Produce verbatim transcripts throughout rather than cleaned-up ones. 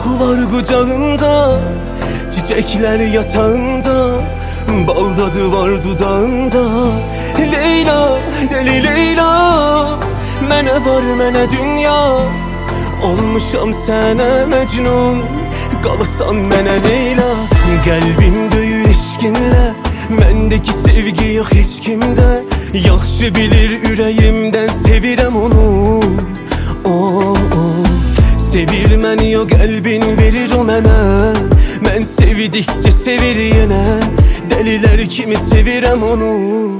koku var kucağında, çiçekler yatağında, bal tadı var dudağında. Leyla, deli Leyla, mənə var mənə dünya, olmuşam sənə mecnun, qalasan mənə Leyla. Qəlbim döyür eşqinlə, məndəki sevgi yox heç kimdə. Yaxşı bilir ürəyimdən sevirəm onu, oh, oh. Sevir məni o qəlbin verir o mənə, mən sevdikcə sevir yenə, dəlilər kimi sevirəm onu.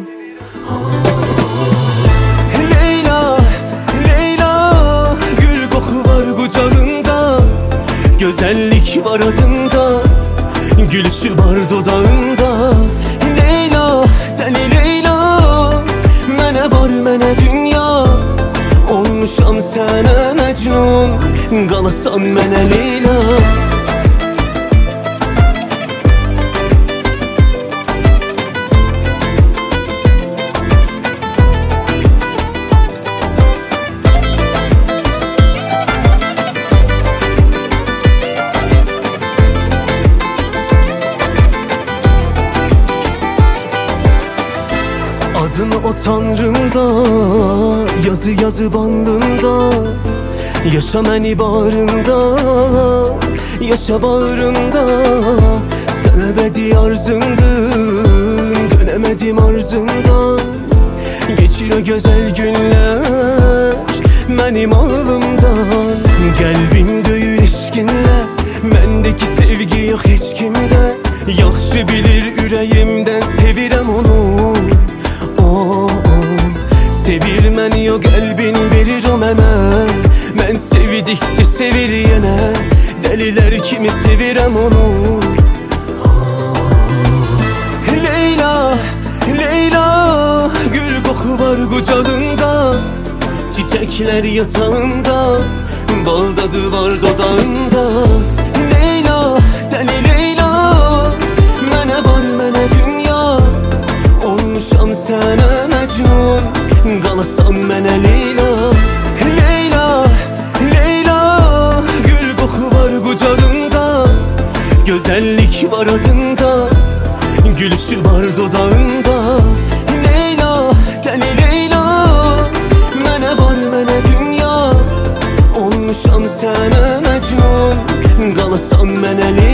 Leyla, Leyla, gül qoxu var qucağında, gözəllik var adında, gülüşü var dodağında. Leyla, dəli Leyla, mənə var mənə dünya, olmuşam sənə mecnun, qalasan mənə Leyla. Adını o tanrımda, yazı yazı alnımda, yaşa məni bağrında, yaşa bağrımda. Sən əbədi arzumdun, dönemedim arzumdan. Geçir o güzel günler mənim ağlımdan. Qəlbim döyür eşqinlə, məndəki sevgi yox heç kimdə. Yaxşı bilir ürəyimdən sevirəm onu, oh, oh. Sevir məni o qəlbin verir o mənə, mən sevdikcə sevir yenə, dəlilər kimi sevirəm onu. Leyla, Leyla, gül qoxu var qucağında, çiçekler yatağında, bal tadı var dodağında. Leyla, dəli Leyla, mənə var mənə dünya, olmuşam sənə mecnun, qalasan mənə Leyla. Leyla, Leyla, gül qoxu var qucağında, gözəllik var adında, gülüşü var dodağında. Leyla, dəli Leyla, mənə var mənə dünya, olmuşam sənə mecnun, qalasan mənə Leyla.